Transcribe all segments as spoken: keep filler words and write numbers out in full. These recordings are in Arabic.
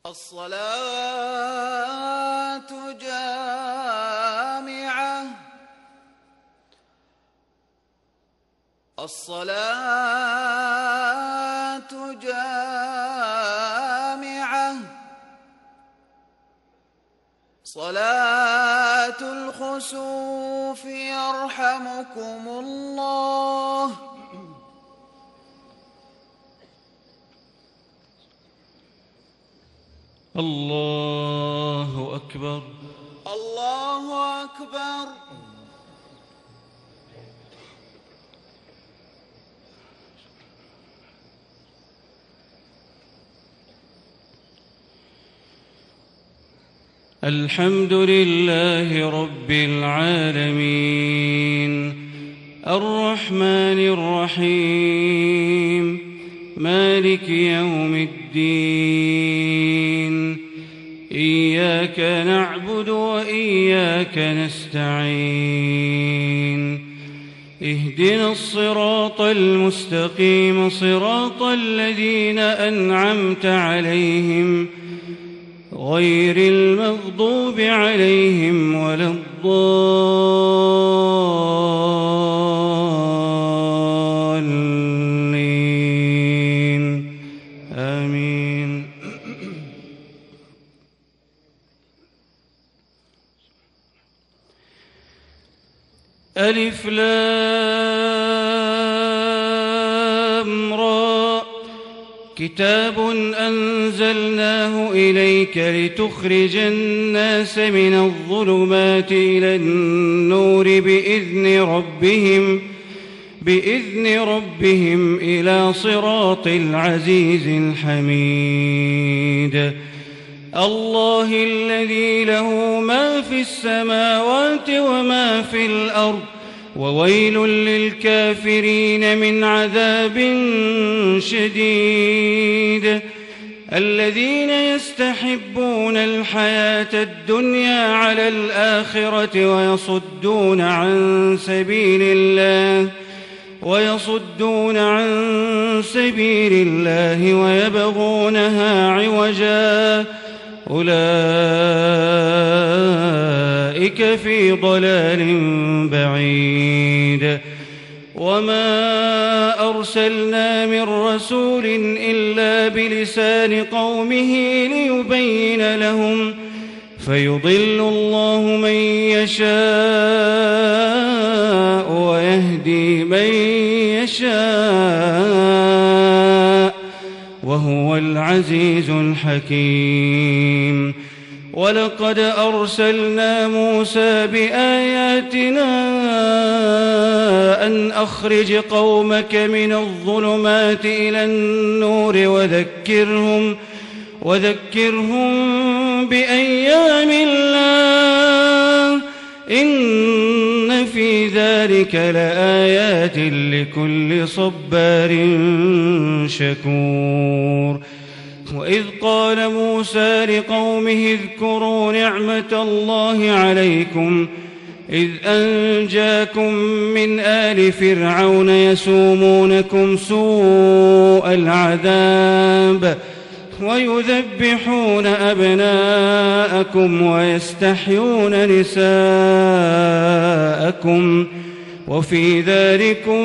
الصلاة جامعة الصلاة جامعة صلاة الخسوف يرحمكم الله. الله أكبر الله أكبر. الحمد لله رب العالمين الرحمن الرحيم مالك يوم الدين إياك نعبد وإياك نستعين اهدنا الصراط المستقيم صراط الذين أنعمت عليهم غير المغضوب عليهم ولا الضالين آمين. ألف لام را كتاب أنزلناه إليك لتخرج الناس من الظلمات إلى النور بإذن ربهم بإذن ربهم إلى صراط العزيز الحميد. الله الذي له ما في السماوات وما في الأرض وويل للكافرين من عذاب شديد. الذين يستحبون الحياة الدنيا على الآخرة ويصدون عن سبيل الله ويصدون عن سبيل الله ويبغونها عوجا أولئك في ضلال بعيد. وما أرسلنا من رسول إلا بلسان قومه ليبين لهم فيضل الله من يشاء ويهدي من يشاء وهو العزيز الحكيم. ولقد أرسلنا موسى بآياتنا أن أخرج قومك من الظلمات إلى النور وذكرهم وذكرهم بأيام الله إن في ذلك لآيات لكل صبار شكور. وإذ قال موسى لقومه اذكروا نعمة الله عليكم إذ أنجاكم من آل فرعون يسومونكم سوء العذاب ويذبحون أبناءكم ويستحيون نساءكم وفي ذلكم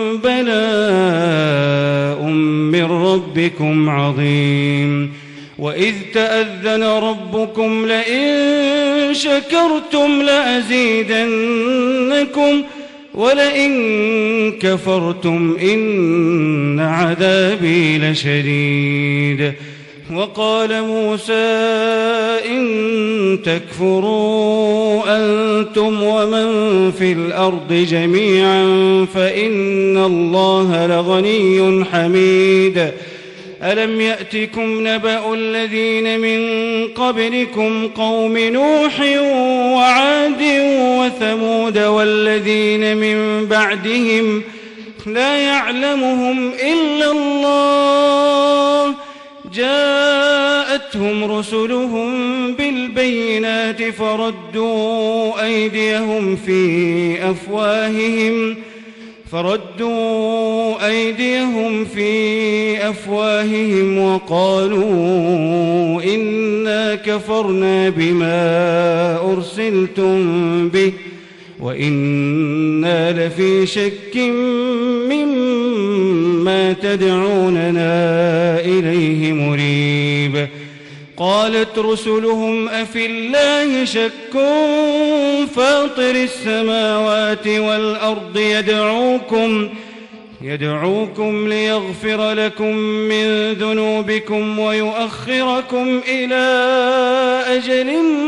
بلاء من ربكم عظيم. وإذ تأذن ربكم لئن شكرتم لأزيدنكم ولئن كفرتم إن عذابي لشديد. وقال موسى إن تكفروا أنتم ومن في الأرض جميعا فإن الله لغني حميد. ألم يأتكم نبأ الذين من قبلكم قوم نوح وعاد وثمود والذين من بعدهم لا يعلمهم إلا الله جاءتهم رسلهم بالبينات فردوا أيديهم في أفواههم فردوا أيديهم في أفواههم وقالوا إنا كفرنا بما أرسلتم به وإنا لفي شك مما تدعوننا إليه مريب. قالت رسلهم أفي الله شك فاطر السماوات والأرض يدعوكم يدعوكم ليغفر لكم من ذنوبكم ويؤخركم إلى أجل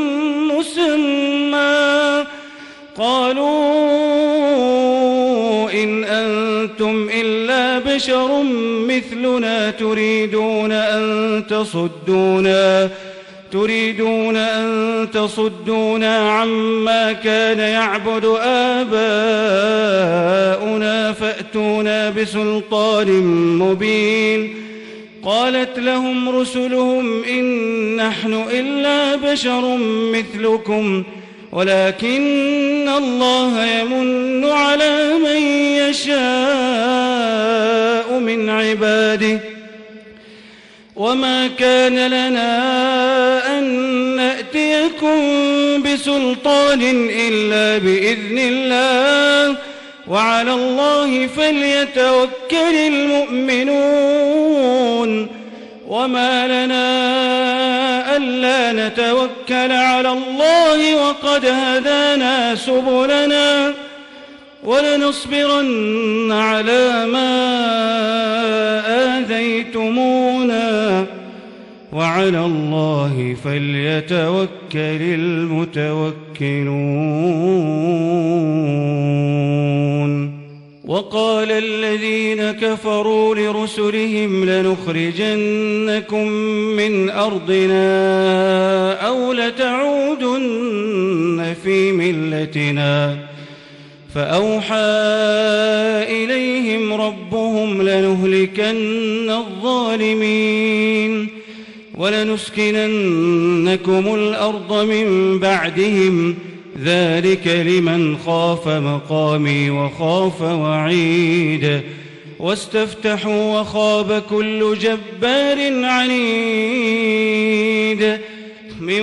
مسمى قالوا إن أنتم إلا بشر مثلنا تريدون أن تصدونا تريدون أن تصدونا عما كان يعبد آباؤنا فأتونا بسلطان مبين. قالت لهم رسلهم إن نحن إلا بشر مثلكم ولكن الله يمن على من يشاء من عباده وما كان لنا أن نأتيكم بسلطان إلا بإذن الله وعلى الله فليتوكل المؤمنون. وما لنا ألا نتوكل على الله وقد هدانا سبلنا ولنصبرن على ما آذيتمونا وعلى الله فليتوكل المتوكلون. وقال الذين كفروا لرسلهم لنخرجنكم من أرضنا أو لتعودن في ملتنا فأوحى إليهم ربهم لنهلكن الظالمين ولنسكننكم الأرض من بعدهم ذلك لمن خاف مقامي وخاف وعيد. واستفتحوا وخاب كل جبار عنيد من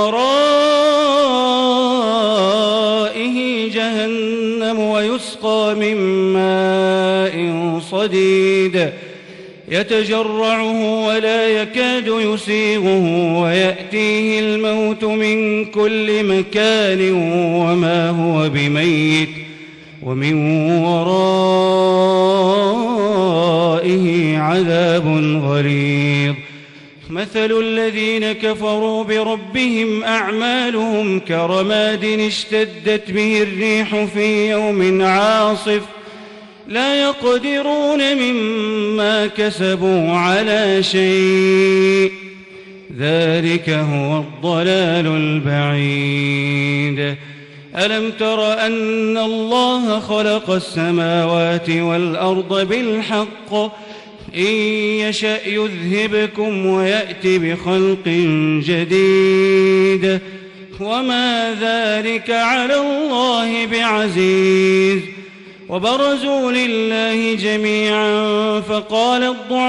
ورائه جهنم ويسقى من ماء صديد يتجرعه ولا يكاد يسيغه ويأتيه الموت من كل مكان وما هو بميت ومن ورائه عذاب غليظ. مثل الذين كفروا بربهم أعمالهم كرماد اشتدت به الريح في يوم عاصف لا يقدرون مما كسبوا على شيء ذلك هو الضلال البعيد. ألم تر أن الله خلق السماوات والأرض بالحق إن يشأ يذهبكم ويأتي بخلق جديد وما ذلك على الله بعزيز. وبرزوا لله جميعا فقال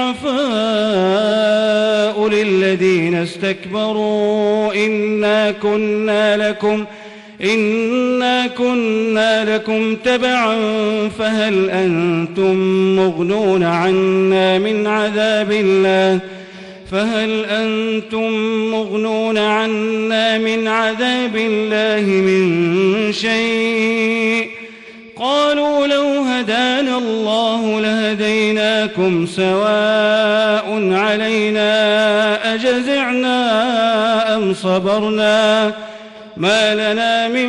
الضعفاء للذين استكبروا إنا كنا لكم إنا كنا لكم تبعا فهل أنتم مغنون عنا من عذاب الله فهل أنتم مغنون عنا من عذاب الله من شيء قالوا لو هدانا الله لهديناكم سواء علينا أجزعنا أم صبرنا ما لنا من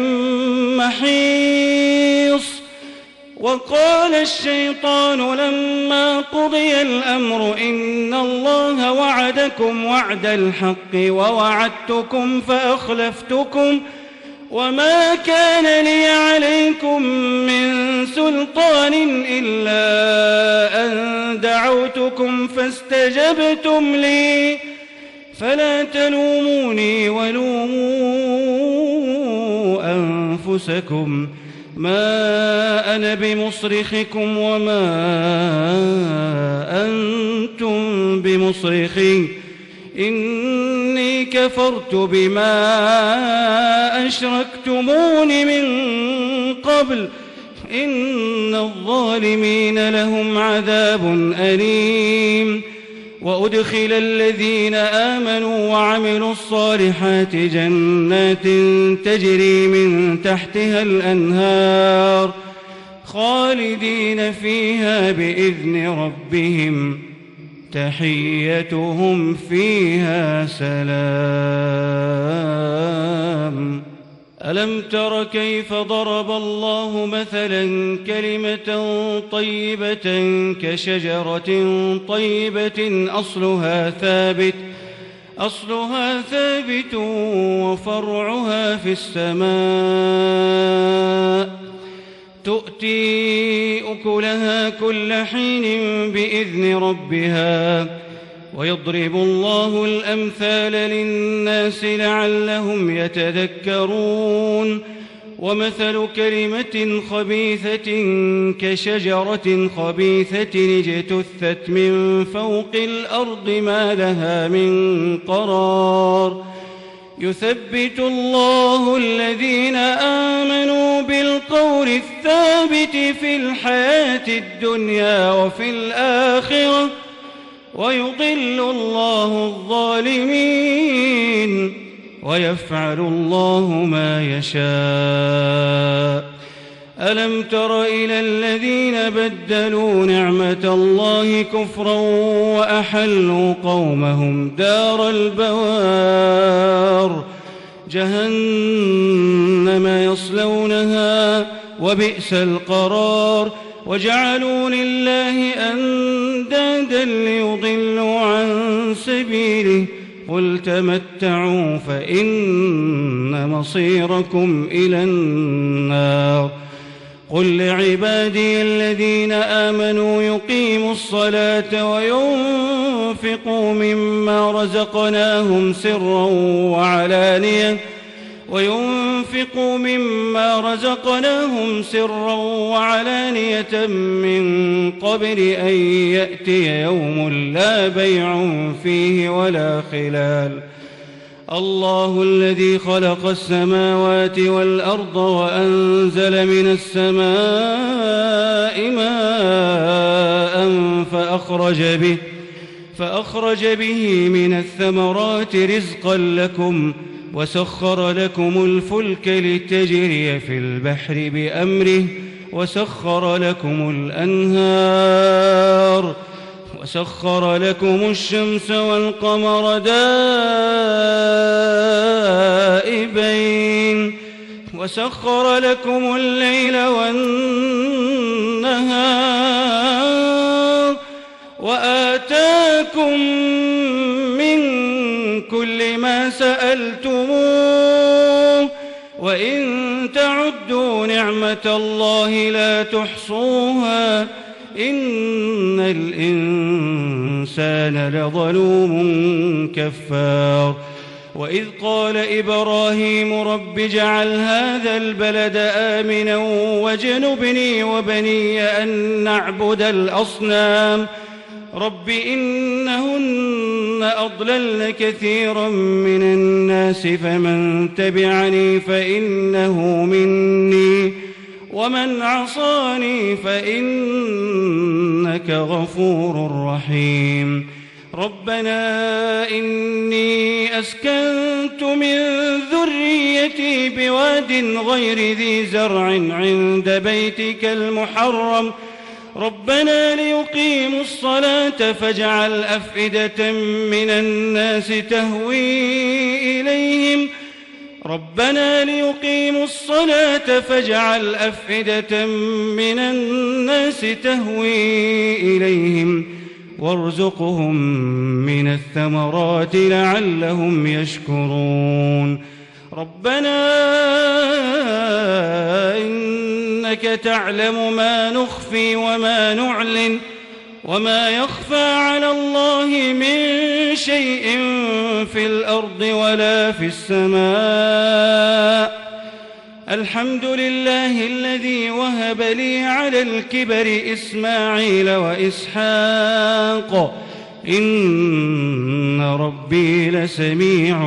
محيص. وقال الشيطان لما قضي الأمر إن الله وعدكم وعد الحق ووعدتكم فأخلفتكم وما كان لي عليكم من سلطان إلا أن دعوتكم فاستجبتم لي فلا تلوموني ولوموا أنفسكم ما أنا بمصرخكم وما أنتم بمصرخي إني كفرت بما أشركتمون من قبل إن الظالمين لهم عذاب أليم. وأدخل الذين آمنوا وعملوا الصالحات جنات تجري من تحتها الأنهار خالدين فيها بإذن ربهم تحيتهم فيها سلام. ألم تر كيف ضرب الله مثلا كلمة طيبة كشجرة طيبة أصلها ثابت أصلها ثابت وفرعها في السماء تؤتي أكلها كل حين بإذن ربها ويضرب الله الأمثال للناس لعلهم يتذكرون. ومثل كلمة خبيثة كشجرة خبيثة اجتثت من فوق الأرض ما لها من قرار يثبت الله الذين آمنوا بالقول الثابت في الحياة الدنيا وفي الآخرة ويضل الله الظالمين ويفعل الله ما يشاء. ألم تر إلى الذين بدلوا نعمة الله كفرا وأحلوا قومهم دار البوار جهنم يصلونها وبئس القرار وجعلوا لله أندادا ليضلوا عن سبيله قل تمتعوا فإن مصيركم إلى النار. قل لعبادي الذين آمنوا يقيموا الصلاة وينفقوا مما رزقناهم سرا وعلانية وينفقوا مما رزقناهم سرا وعلانية من قبل أن يأتي يوم لا بيع فيه ولا خلال. الله الذي خلق السماوات والأرض وأنزل من السماء ماء فأخرج به فأخرج به من الثمرات رزقا لكم وسخر لكم الفلك لتجري في البحر بأمره وسخر لكم الأنهار وسخر لكم الشمس والقمر دائبين وسخر لكم الليل والنهار وآتاكم من كل ما سألتموه وإن تعدوا نعمة الله لا تحصوها إن الإنسان لظلوم كفار. وإذ قال إبراهيم رب اجعل هذا البلد آمنا واجنبني وبني أن نعبد الأصنام رب إنهن أضللن كثيرا من الناس فمن تبعني فإنه مني ومن عصاني فإنك غفور رحيم. ربنا إني أسكنت من ذريتي بواد غير ذي زرع عند بيتك المحرم ربنا ليقيموا الصلاة فاجعل أفئدة من الناس تهوي إليهم ربنا ليقيموا الصلاة فاجعل أفئدة من الناس تهوي إليهم وارزقهم من الثمرات لعلهم يشكرون. ربنا إنك تعلم ما نخفي وما نعلن وما يخفى على الله من شيء في الأرض ولا في السماء الحمد لله الذي وهب لي على الكبر إسماعيل وإسحاق إن ربي لسميع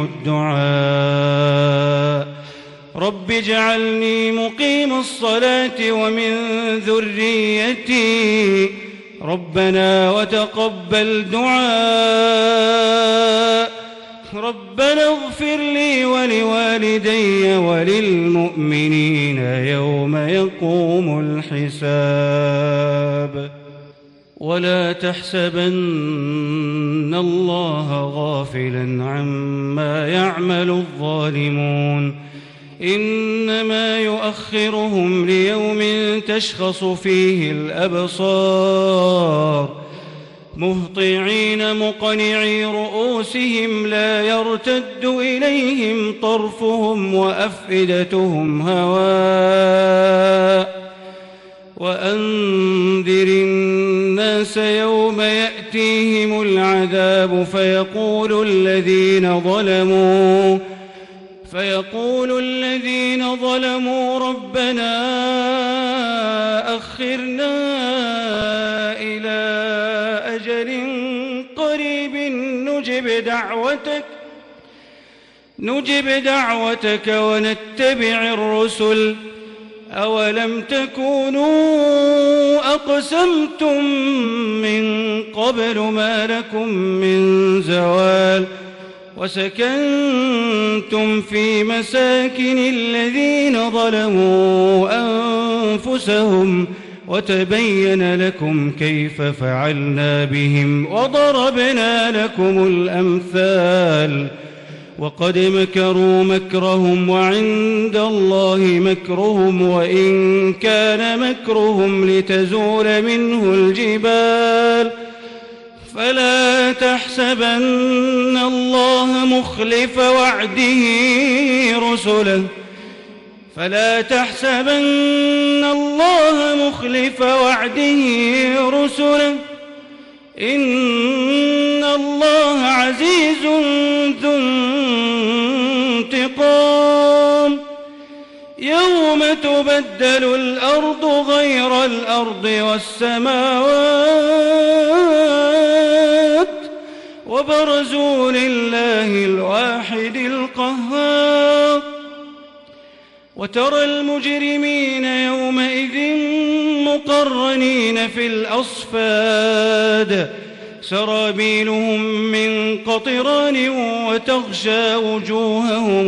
الدعاء رب اجعلني مقيم الصلاة ومن ذريتي ربنا وتقبل دعاء ربنا اغفر لي ولوالدي وللمؤمنين يوم يقوم الحساب ولا تحسبن الله غافلا عما يعمل الظالمون إنما يؤخرهم ليوم تشخص فيه الأبصار مهطعين مقنعي رؤوسهم لا يرتد إليهم طرفهم وأفئدتهم هواء وأنذر الناس يوم يأتيهم العذاب فيقول الذين ظلموا فيقول الذين ظلموا ربنا أخرنا إلى أجل قريب نجب دعوتك نجب دعوتك ونتبع الرسل أولم تكونوا أقسمتم من قبل ما لكم من زوال وسكنتم في مساكن الذين ظلموا أنفسهم وتبين لكم كيف فعلنا بهم وضربنا لكم الأمثال وقد مكروا مكرهم وعند الله مكرهم وإن كان مكرهم لتزول منه الجبال فلا تحسبن الله مخلف وعده رسله فلا تحسبن الله مخلف وعده رسله إن الله عزيز ذو انتقام يوم تبدل الأرض غير الأرض والسماوات وبرزوا لله الواحد القهار وترى المجرمين يومئذ مقرنين في الأصفاد سرابيلهم من قطران وتغشى وجوههم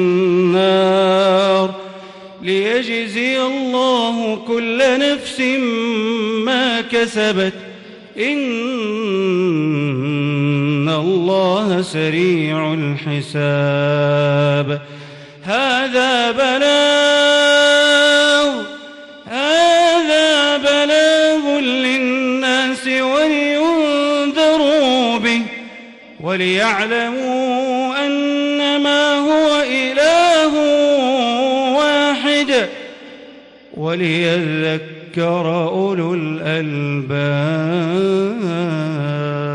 النار ليجزي الله كل نفس ما كسبت إن الله سريع الحساب هذا بلاغ هذا بلاغ للناس ولينذروا به وليعلموا أنما هو إله واحد وليذكر أولو الألباب.